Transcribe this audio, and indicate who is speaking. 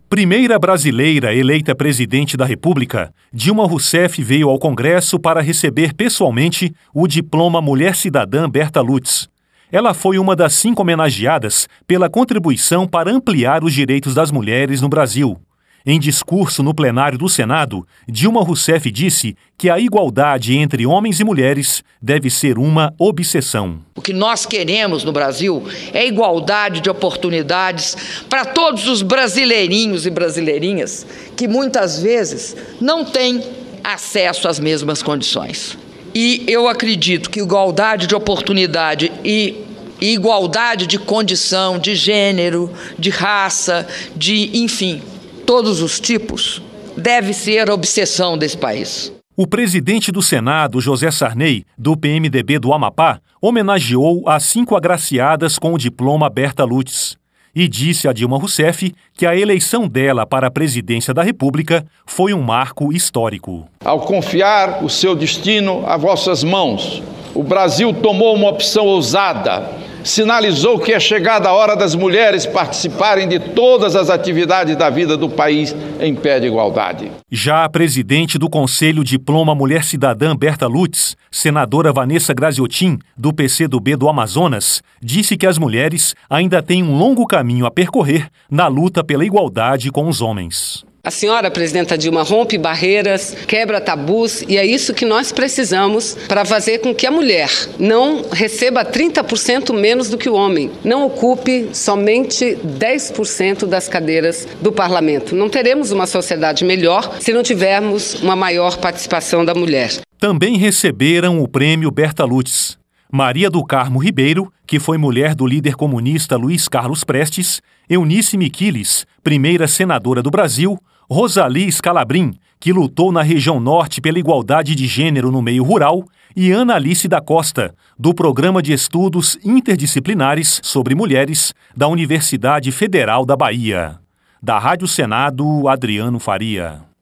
Speaker 1: Primeira brasileira eleita presidente da República, Dilma Rousseff veio ao Congresso para receber pessoalmente o diploma Mulher Cidadã Berta Lutz. Ela foi uma das 5 homenageadas pela contribuição para ampliar os direitos das mulheres no Brasil. Em discurso no plenário do Senado, Dilma Rousseff disse que a igualdade entre homens e mulheres deve ser uma obsessão.
Speaker 2: O que nós queremos no Brasil é igualdade de oportunidades para todos os brasileirinhos e brasileirinhas que muitas vezes não têm acesso às mesmas condições. E eu acredito que igualdade de oportunidade e igualdade de condição, de gênero, de raça, enfim, todos os tipos, deve ser a obsessão desse país.
Speaker 1: O presidente do Senado, José Sarney, do PMDB do Amapá, homenageou as 5 agraciadas com o diploma Berta Lutz e disse a Dilma Rousseff que a eleição dela para a presidência da República foi um marco histórico.
Speaker 3: Ao confiar o seu destino a vossas mãos, o Brasil tomou uma opção ousada. Sinalizou que é chegada a hora das mulheres participarem de todas as atividades da vida do país em pé de igualdade.
Speaker 1: Já a presidente do Conselho Diploma Mulher Cidadã Berta Lutz, senadora Vanessa Graziotin, do PCdoB do Amazonas, disse que as mulheres ainda têm um longo caminho a percorrer na luta pela igualdade com os homens.
Speaker 4: A senhora presidenta Dilma rompe barreiras, quebra tabus e é isso que nós precisamos para fazer com que a mulher não receba 30% menos do que o homem, não ocupe somente 10% das cadeiras do parlamento. Não teremos uma sociedade melhor se não tivermos uma maior participação da mulher.
Speaker 1: Também receberam o prêmio Berta Lutz Maria do Carmo Ribeiro, que foi mulher do líder comunista Luiz Carlos Prestes, Eunice Miquiles, primeira senadora do Brasil, Rosalie Scalabrin, que lutou na região norte pela igualdade de gênero no meio rural, e Ana Alice da Costa, do Programa de Estudos Interdisciplinares sobre Mulheres da Universidade Federal da Bahia. Da Rádio Senado, Adriano Faria.